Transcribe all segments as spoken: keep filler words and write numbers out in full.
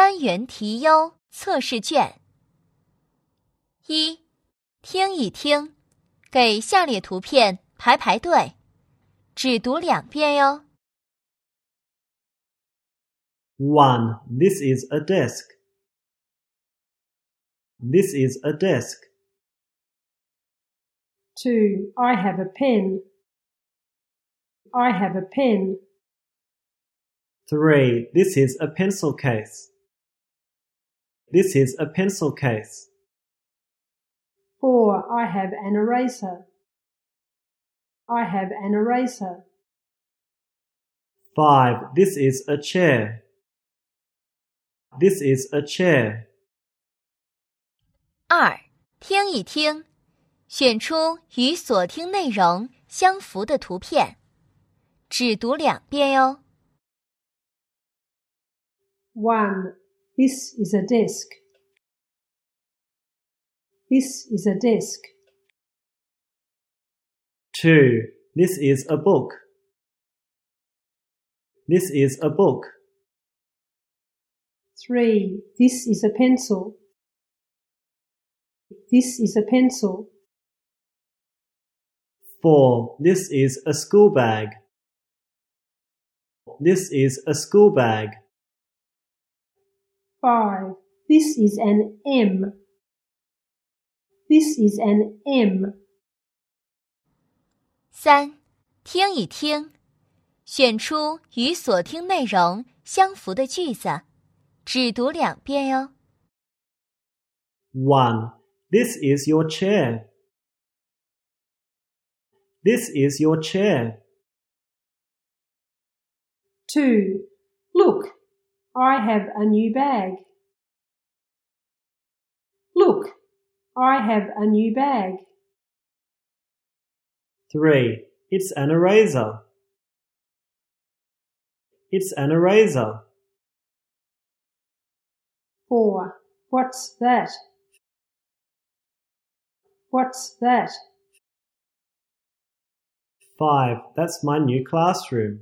单元题优测试卷。一、听一听，给下列图片排排队，只读两遍哟。 one. This is a desk. This is a desk. two. I have a pen. I have a pen. three. This is a pencil case. This is a pencil case. four. I have an eraser. I have an eraser. five. This is a chair. This is a chair. 二、听一听，选出与所听内容相符的图片，只读两遍哟。 one. This is a desk. This is a desk. two. This is a book. This is a book. three. This is a pencil. This is a pencil. four. This is a school bag. This is a school bag. five. This is an M. This is an M. 三、听一听，选出与所听内容相符的句子，只读两遍哟。 one. This is your chair. This is your chair. two. Look, I have a new bag. Look, I have a new bag. three. It's an eraser. It's an eraser. four. What's that? What's that? five. That's my new classroom.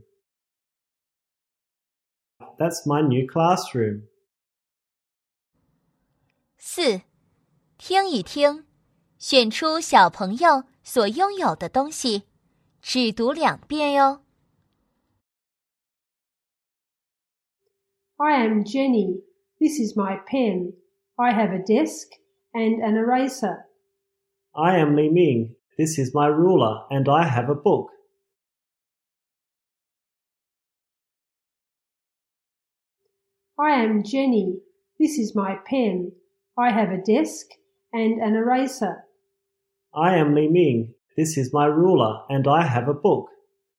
That's my new classroom. 四、听一听，选出小朋友所拥有的东西，只读两遍哟。 I am Jenny. This is my pen. I have a desk and an eraser. I am Li Ming. This is my ruler and I have a book. I am Jenny. This is my pen. I have a desk and an eraser. I am Li Ming. This is my ruler and I have a book.